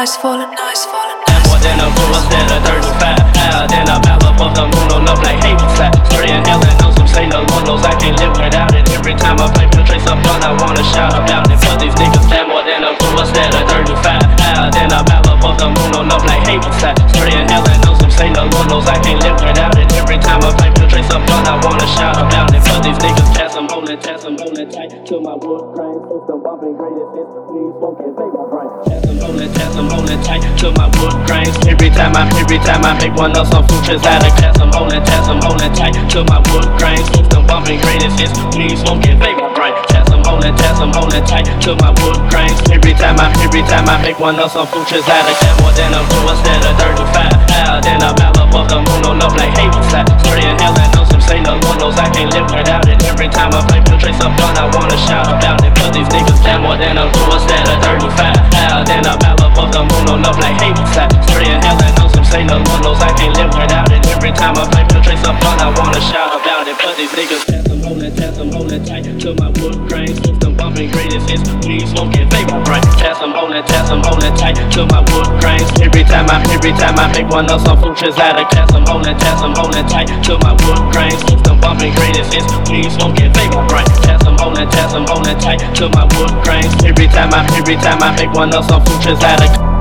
nice falling, nice falling. More than a fool, instead of 35. Higher than a mile above the moon on up like Havenstein. Spraying hell and some say the Lord knows I can't live without it. Every time I play penetrates up done, I wanna shout about it. For these niggas stand more than a fool, instead of 35. Higher than a mile above the moon on up like Havenstein. Spraying hell and some say the Lord knows I can't live without it. Every time I play penetrates up done, I wanna shout about it. For these niggas pass them holding tight till my wood grain system bumping greatest hits. Please won't get fake my brain. Pass them holding tight till my wood grains. Every time I make one of some futures out of class. I'm holding tight till my wood grains system bumping greatest hits. Please won't get fake my brain. Pass them holding tight till my wood grains. Every time I make one of some futures out of class. More than a fool, instead of 35. Higher than a mile above the moon on up like Havenstein. Spraying hell and some say the Lord knows I can't live without it. Every time I play penetrates up done, I wanna shout about it. Cause these niggas stand more than a fool, instead of 35. Higher than a mile above the moon on up like Havenstein. Spraying hell and some say the Lord knows I can't live without it. Every time I play penetrates up done, I wanna shout about it. Cause these niggas pass them holding tight till my wood grain system bumping greatest hits. Please won't get fake my brain. Pass them holding tight till my wood grains. Every time I make one of some futures out of class. I'm holding tight till my wood grains system bumping greatest hits. Please won't get fake my brain. Pass them holding tight till my wood grains. Every time I make one of some futures out of